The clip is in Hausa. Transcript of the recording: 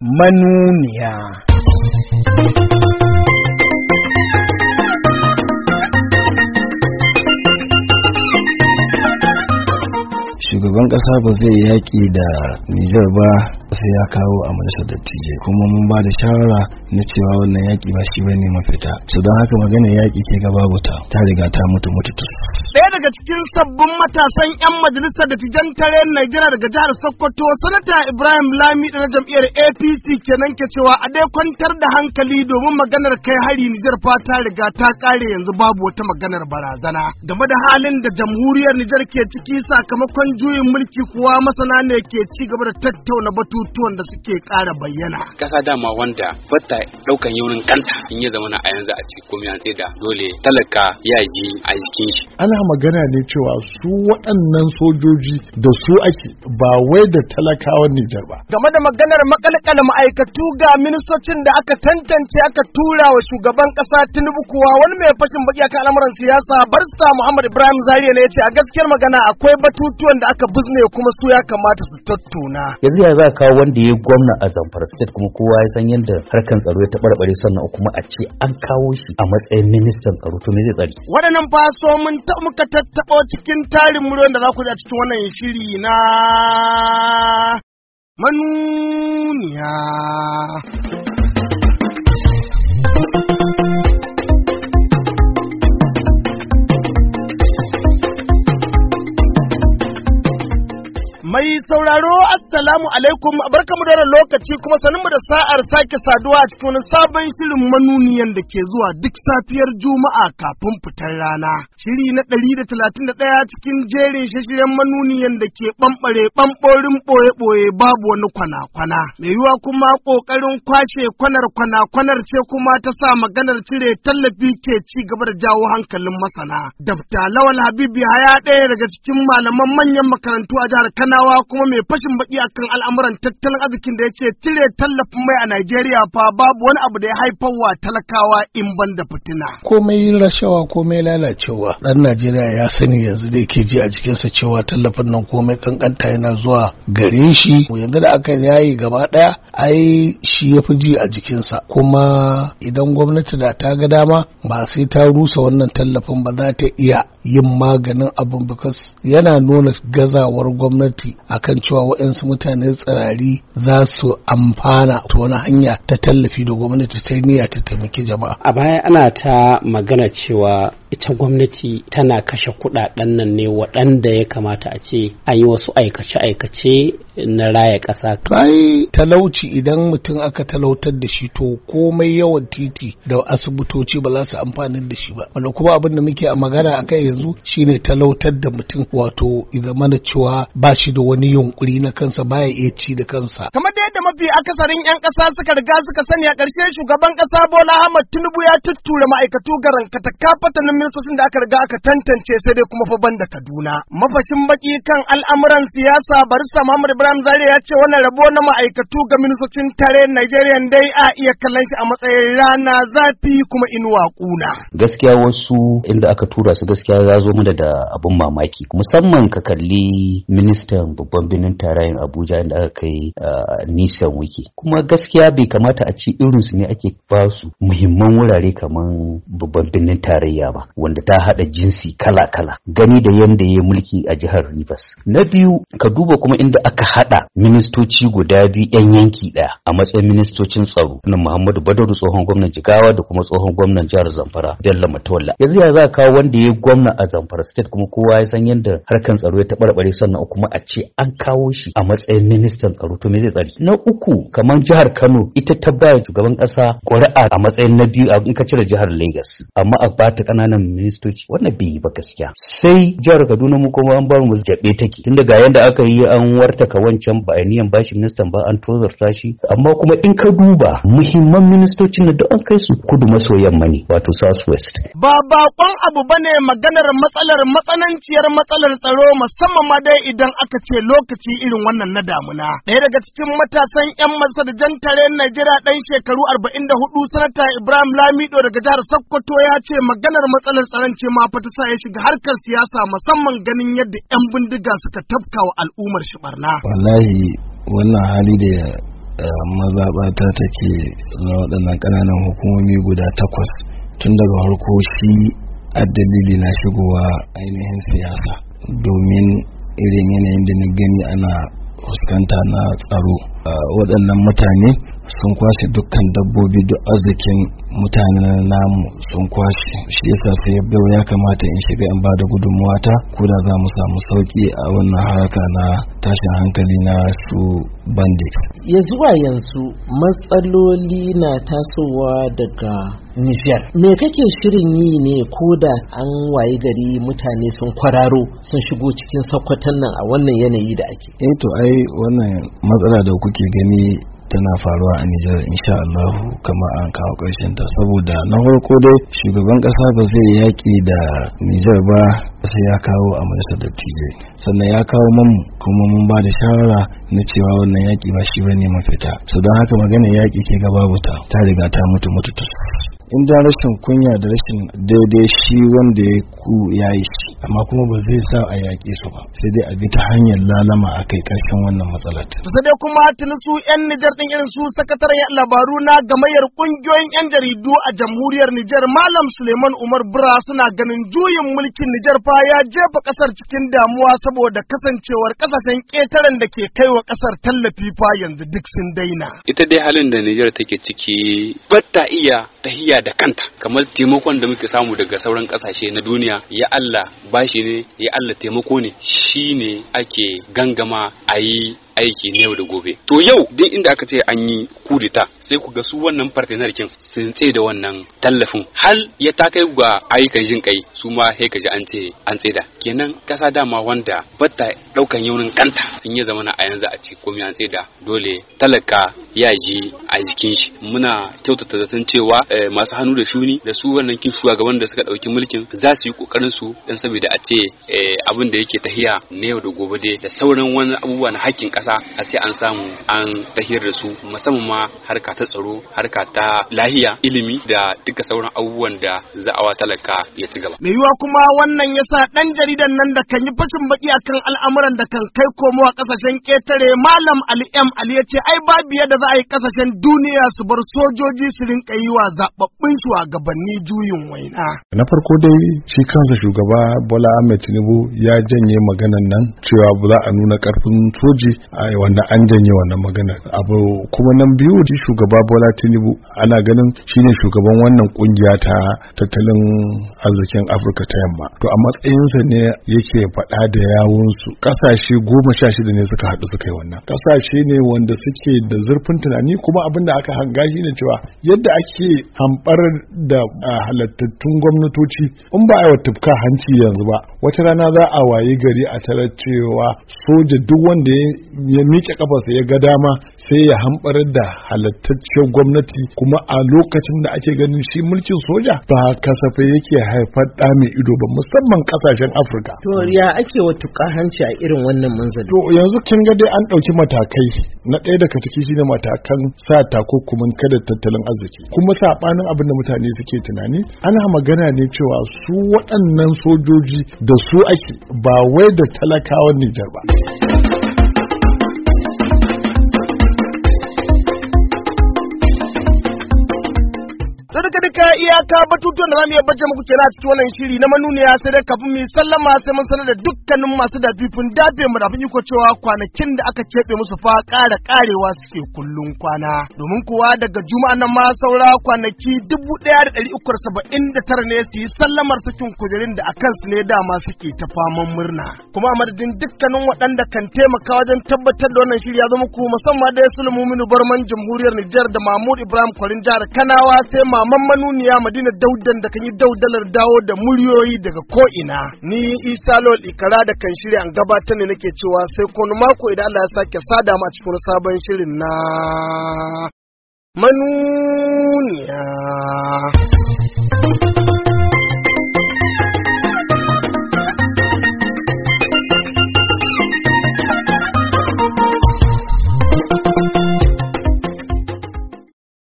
manuniya. Shugaban ƙasa ba zai yaƙi da Nijar ba sai ya kawo a majalisar dattijai, kuma mun ba da shawara na cewa wannan yaƙi ba shi bane mafita. So don haka magana yaƙi ke ga babu ta riga ta mutu. Ɗaya daga cikin sabbin matasan 'yan majalisar dattijan tarayyar Najeriya daga jihar Sokoto, Sanata Ibrahim Lami na jam'iyyar APC kenan ke cewa a dai kwantar da hankali domin maganar kai hari Nijar fa ta riga ta kare, yanzu babu wata maganar barazana. Game da halin da jamhuriyar Nijar ke ciki sakamakon juyin mulki kuwa masana ne ke ci gaba da tattauna batutuwan da suke ƙara bayyana. Kasa dama wanda bata ɗaukan yaunin kanta in ya zama a yanzu a cikin komai an da dole talaka ya ji a jikin shi. Ana magana ne cewa su waɗannan sojoji da su ake, ba wai da talakawan Nijar ba. Game da maganar makalkala ma'aikatu ga ministocin da aka tantance aka tura wa shugaban ƙasa Tinubu kuwa wani mai fashin baki akan al'amuran siyasa Barista Muhammad Ibrahim Zariya ne ya ce a gaskiyar magana akwai batutuwan da aka bizne kuma su ya kamata su tattauna. Yanzu ya za kawo wanda ya gwamna a Zamfara State kuma kowa ya san yadda harkan tsaro ya taɓarɓare, sannan kuma a ce an kawo shi a matsayin ministan tsaro, to me zai tsari? Waɗannan faso mun muka tattaɓo cikin tarin muryoyin da za ku ji a cikin wannan shiri na manuniya. Mai sauraro assalamu alaikum, barkamu da lokaci kuma sanin da sa'ar sake saduwa a cikin wani sabon shirin manuniyan da ke zuwa duk safiyar Juma'a kafin fitar rana. Shiri na 131 cikin jerin shashiren manuniyan da ke ɓamɓorin ɓoye-ɓoye babu wani kwana-kwana. Mai yiwuwa kuma ƙoƙarin kwashe kwanar ce kuma ta sa maganar cire tallafi ke ci gaba da jawo hankalin masana. Dr. Lawal Habibu Haya ɗaya daga cikin malaman manyan makarantu a jihar Kano kuma mai fashin baki akan al'amuran tattalin arzikin da yace cire tallafin mai a Najeriya fa babu wani abu da ya haifar wa talakawa in ban da fitina. Komai rashawa, komai lalacewa, dan Najeriya ya sani yanzu da yake ji a jikinsa cewa tallafin nan komai kankanta yana zuwa gare shi. Yanzu da aka yayi gaba daya, ai shi ya fi ji a jikinsa, kuma idan gwamnati da ta ga dama ba sai ta rusa wannan tallafin ba, za ta iya yin maganin abin, because yana nuna gazawar gwamnati akan cewa waɗansu mutane tsirari za su amfana ta wani hanya ta tallafi da gwamnati ta niyya ta taimaki jama'a. A baya ana ta magana cewa ita gwamnati tana kashe kuɗaɗen nan ne waɗanda ya kamata a ce an yi wasu aikace-aikace na raya ƙasa. Ai talauci, idan mutum aka talautar da shi to komai yawan titi da asibitoci ba za su amfani da shi ba. Wanda kuma abin da muke a magana a kai yanzu shine talautar da mutum, wato idan mana cewa ba shi da wani yunkuri na kansa, baya iya ci da kansa. Kamar da yadda mafi akasarin 'yan ƙasa suka riga suka sani, a ƙarshe shugaban ƙasa Bola Ahmed Tinubu ya tuttura ma'aikatu garankata kafatanin ministocin da aka riga aka tantance, sai dai kuma fa banda Kaduna. Mafashin baki kan al'amuran siyasa Barista Muhammad Ibrahim Zariya ya ce wannan rabo na ma'aikatu ga ministocin tarayyar Najeriya dai a iya kallon shi a matsayin rana zafi kuma inuwa kuna. Gaskiya wasu inda aka tura su gaskiya ya zo mana da abin mamaki, musamman ka kalli ministan babban birnin tarayyar Abuja inda aka kai nisan wiki, kuma gaskiya bai kamata a ci irinsu ne ake ba su muhimman wurare kamar babban birnin tarayya ba, wanda ta hada jinsi kala-kala, gani da yanda ya mulki a jihar Rivers. Na biyu, ka duba kuma inda aka hada ministoci guda biyu 'yan yanki daya a matsayin ministocin tsaro, na Muhammadu Badaru tsohon gwamnan Jigawa da kuma tsohon gwamnan jihar Zamfara Bello Matola. Yanzu ya za kawo wanda ya gwamna a Zamfara State kuma kowa ya san yadda harkan tsaro ya taɓarɓare, sannan kuma a ce an kawo shi a matsayin ministan tsaro, to me zai tsari? Na uku, kamar jihar Kano ita ta bayar shugaban ƙasa ƙuri'a a matsayin na biyu in ka cire jihar Lagos, amma a bata ƙananan ministoci, wannan bai yi ba gaskiya. Sai jihar Kaduna mu kuma an bar mu jabe take, tun daga yanda aka yi an wartaka wancan ba ainihin bashi ministan ba, an tozarta shi, amma kuma in ka duba muhimman ministocin da an kai su kudu maso yamma ne, wato South West. Ba bakon abu bane maganar matsananciyar matsalar tsaro, musamman ma dai idan aka ce lokaci irin wannan na damuna. Ɗaya daga cikin matasan 'yan masarjan tare Najeriya ɗan shekaru 44, Sanata Ibrahim Lamido daga jihar Sokoto ya ce maganar matsalar tsaron ce ma fa ta sa ya shiga harkar siyasa, musamman ganin yadda 'yan bindiga suka tafka wa al'ummar shi barna. Wallahi wannan hali da mazaɓata take na waɗannan ƙananan hukumomi guda 8 tun daga farko shi dalili na shigowa ainihin siyasa domin irin yanayin da na gani ana fuskanta na tsaro. Waɗannan mutane sun kwashe dukkan dabbobi duk arzikin mutanen namu sun kwashe, shi yasa sai ya kamata in shiga in bada gudunmuwa ta ko da za mu samu sauki a wannan haraka na tashin hankali na su bandits. Ya zuwa yanzu matsaloli na tasowa daga Nijar. Me kake shirin yi ne ko da an wayi gari mutane sun kwararo sun shigo cikin Sokoton nan a wannan yanayi da ake? To ai wannan matsala da kuke gani tana faruwa a Nijar insha Allah kama an kawo ƙarshen ta, saboda na farko dai shugaban ƙasa ba zai yaƙi da Nijar ba sai ya kawo a majalisar dattijai, sannan ya kawo mamu kuma mun ba da shawara na cewa wannan yaƙi ba shi bane mafita. So don haka maganar yaƙi ke ga babu ta riga ta mutu in da rashin kunya da rashin daidai shi wanda ya yi shi, amma kuma ba zai sa a yaƙe su ba, sai dai a bi ta hanyar lalama a kai ƙarshen wannan matsalar. Sai dai kuma tuni su 'yan Nijar ɗin irin su sakataren labaru na gamayyar ƙungiyoyin 'yan jaridu a jamhuriyar Nijar Malam Suleiman Umar Bura suna ganin juyin mulkin Nijar fa ya jefa ƙasar cikin damuwa saboda kasancewar ƙasashen ƙetaren da ke kai wa ƙasar tallafi fa yanzu duk sun daina. Ita dai halin da Nijar take ciki ba ta iya tahiya da kanta, kamar taimakon da muke samu daga sauran kasashe na duniya, ya Allah bashi ne, ya Allah taimako ne, shine ake gangama a yi aiki na yau da gobe. To yau duk inda aka ce an yi kudita sai ku ga su wannan partnerkin sun tsaye da wannan tallafin hal ya ta kai ga ayyukan jin kai su ma sai ka ji an ce an tsaida. Kenan kasa dama wanda bata daukan yaunin kanta in ya zama na a yanzu a ce komai an tsaida, dole talaka ya ji a jikin shi. Muna kyautata zaton cewa masu hannu da shuni da su wannan kin shugaban da suka dauki mulkin za su yi kokarin su dan saboda a ce abin da yake tahiya na yau da gobe dai da sauran wani abubuwa na hakkin kasa a ce an samu an tahiyar da su, musamman ma harka ta tsaro, harka ta lahiya, ilimi da duka sauran abubuwan da za'awa talaka ya ci gaba. Me yiwa kuma wannan yasa dan jaridan nan da kan yi fashin baki akan al'amuran da kan kai komo a kasashen ketare Malam Ali M Ali yace ai babu yadda za a yi kasashen duniya su bar sojoji su rinka yi wa zababbun shugabanni juyin waina. Na farko dai shi kansa shugaba Bola Ahmed Tinubu ya janye maganan nan cewa ba za a nuna karfin soji wanda an janye wannan maganar. Abu kuma nan biyu shi shugaba Bola Tinubu ana ganin shine shugaban wannan kungiya ta tattalin arzikin Afirka ta Yamma. To a matsayinsa ne yake faɗa da yawunsu. Kasashe 16 ne suka haɗu suka yi wannan. Kasashe ne wanda suke da zurfin tunani, kuma abin da aka hanga shi ne cewa yadda ake hambar da halattattun gwamnatoci in ba a yi tufka hanci yanzu ba, wata rana za a wayi gari a tarar cewa soja duk wanda ya miƙe kafarsa ya ga dama sai ya hambar da halattaccen gwamnati, kuma a lokacin da ake ganin shi mulkin soja ba kasafai yake haifar da mai ido ba, musamman kasashen Afirka. To ya ake wa tuka hanci a irin wannan manzali? To yanzu kin ga dai an ɗauki matakai. Na ɗaya daga ciki shine matakan sa takunkumin kada tattalin arziki, kuma sabanin abin da mutane suke tunani ana magana ne cewa su waɗannan sojoji da su ake, ba wai da talakawan Nijar ba. duka iyaka batutuwan da zamu iya baje muku kenan a cikin wannan shiri na manuniya, sai dai kafin mu sallama sai mun sanar da dukkanin masu dafifin dafe mu dafin iko cewa kwanakin da aka keɓe musu fa karewa suke kullun kwana, domin kuwa daga juma'an nan ma saura kwanaki 1379 ne su yi sallamar sakin kujerin da akan su ne dama suke ta faman murna. Kuma a madadin dukkanin waɗanda kan taimaka wajen tabbatar da wannan shiri ya zo muku, musamman da Sulmuminu Barman jamhuriyar Nijar da Mahmud Ibrahim Kwarin jihar Kanawa, sai maman manuniya Madina Daudan da kan yi daudalar dawo da muryoyi daga ko'ina. Ni Isa Lol Ikara da kan shirya an gabatar ne nake cewa sai kono mako idan Allah ya sake sada mu a cikin sabon shirin na manuniya.